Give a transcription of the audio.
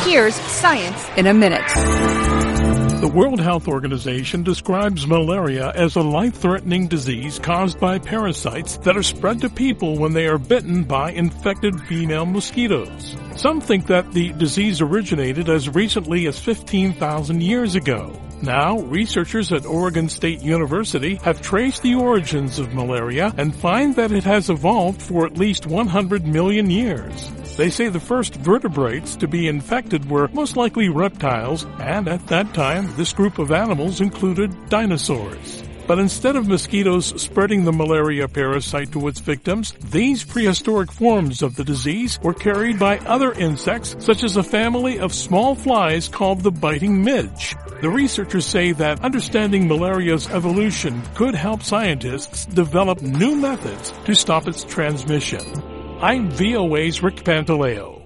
Here's Science in a Minute. The World Health Organization describes malaria as a life-threatening disease caused by parasites that are spread to people when they are bitten by infected female mosquitoes. Some think that the disease originated as recently as 15,000 years ago. Now, researchers at Oregon State University have traced the origins of malaria and find that it has evolved for at least 100 million years. They say the first vertebrates to be infected were most likely reptiles, and at that time, this group of animals included dinosaurs. But instead of mosquitoes spreading the malaria parasite to its victims, these prehistoric forms of the disease were carried by other insects, such as a family of small flies called the biting midge. The researchers say that understanding malaria's evolution could help scientists develop new methods to stop its transmission. I'm VOA's Rick Pantaleo.